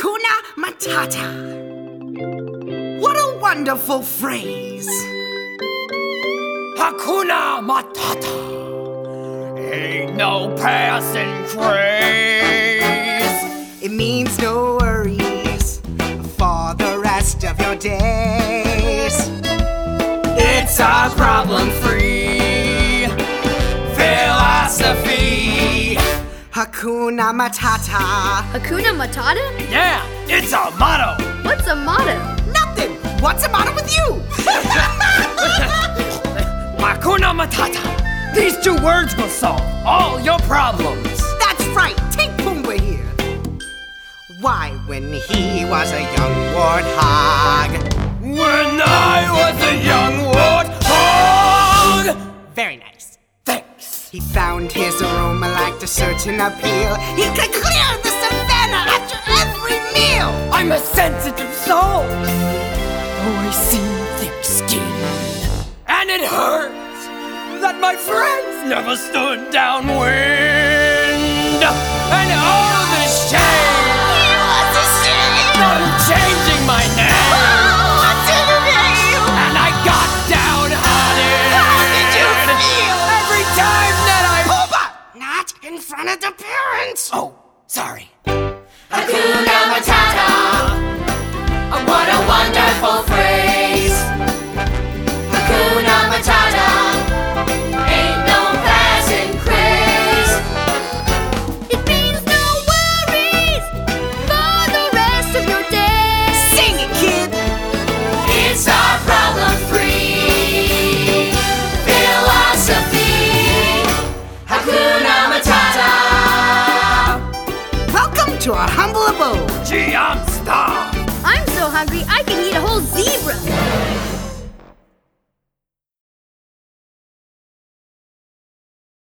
Hakuna Matata. What a wonderful phrase. Hakuna Matata. Ain't no passing craze. It means no worries for the rest of your days. It's a problem-free philosophy. Hakuna Matata. Hakuna Matata? Yeah, it's a motto. What's a motto? Nothing. What's the matter with you? Hakuna Matata. These 2 words will solve all your problems. That's right. Take Pumbaa here. Why, when he was a young warthog. When I was a young warthog. Very nice. Thanks. He found his aroma like a certain appeal. He could clear the savannah after every meal. I'm a sensitive soul. Oh, I see thick skin. And it hurts that my friends never stood downwind. And oh, the shame. What's a shame? I'm changing my name. Oh, what did it mean? And I got downhearted. How did you feel? Every time that I... Pumbaa! Not in front of the parents. Oh, sorry. Hakuna Matata. What a wonderful phrase. Hakuna Matata. Ain't no passing craze. It means no worries for the rest of your days. Sing it, kid. It's our problem-free philosophy. Hakuna Matata. Welcome to our humble abode. Gee, I'm starved. I'm so hungry I can